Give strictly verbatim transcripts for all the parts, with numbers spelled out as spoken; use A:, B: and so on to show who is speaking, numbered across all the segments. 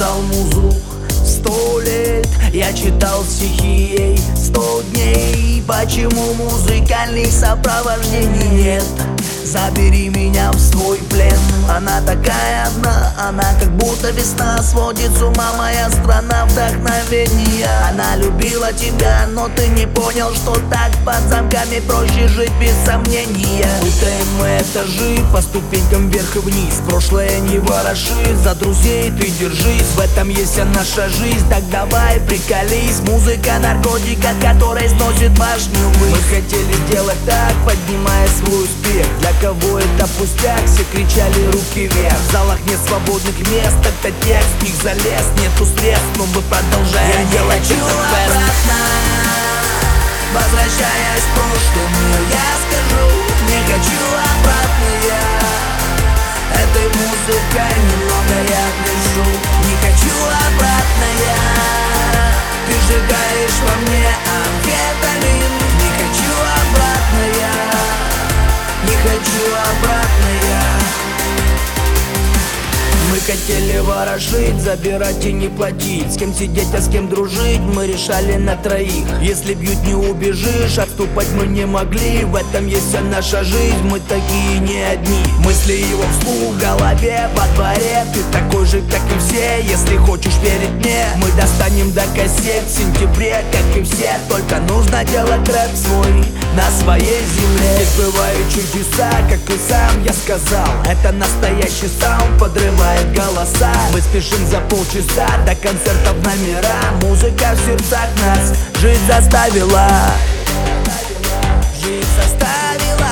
A: писал музу сто лет, я читал стихи ей сто дней. Почему музыкальных сопровождений нет? Забери меня в свой плен. Она такая одна, она как будто весна. Сводит с ума моя страна вдохновения. Она любила тебя, но ты не понял, что так под замками проще жить без сомнения. Путаем мы этажи по ступенькам вверх и вниз. Прошлое не вороши, за друзей ты держись. В этом есть вся наша жизнь, так давай приколись. Музыка наркотик, от которой сносит башню ввысь. Мы хотели сделать так, поднимая свой успех. Для кого это пустяк, все кричали руки вверх. В залах нет свободных мест, это текст, в них залез. Нету средств, но мы продолжаем
B: я
A: делать
B: не хочу обратно, возвращаясь в прошлое, я скажу, не хочу обратно я. Этой музыкой немного я дышу. Не хочу обратно я. Ты сжигаешь во мне амфетамин. Не хочу обратно я. Не хочу обратно я.
A: Мы хотели ворошить, забирать и не платить. С кем сидеть, а с кем дружить, мы решали на троих. Если бьют, не убежишь, отступать мы не могли. В этом есть вся наша жизнь, мы такие не одни. Мысли его вслух в голове, во дворе. Ты такой же, как и все, если хочешь верить мне. Мы достанем до кассет в сентябре, как и все. Только нужно делать рэп свой на своей земле. Здесь бывают чудеса, как и сам я сказал. Это настоящий саунд, подрывает голоса. Мы спешим за полчаса до концерта в номера. Музыка в сердцах нас жить заставила. Жить заставила.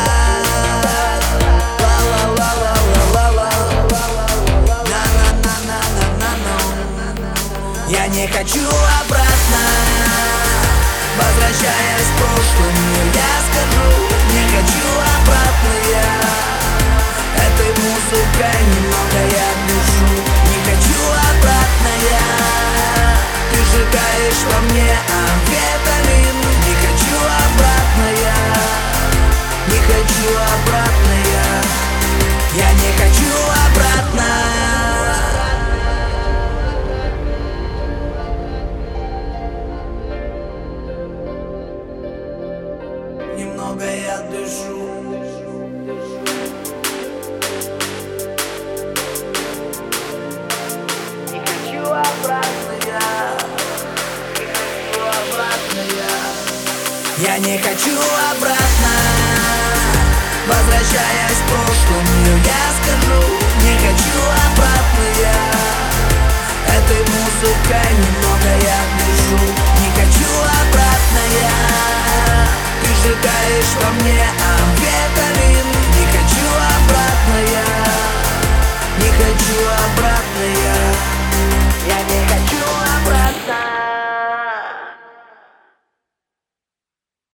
B: Я не хочу обратно, возвращаясь в прошлое, я скажу, не хочу обратно я. Этой музыкой немного я дышу. Не хочу обратно я. Ты сжигаешь во мне амфетамин. Не хочу обратно я. Не хочу обратно я. Я не хочу обратно. Немного я дышу.
A: Не хочу обратно я. Не хочу обратно я.
B: Я не хочу обратно, возвращаясь в прошлое, я скажу.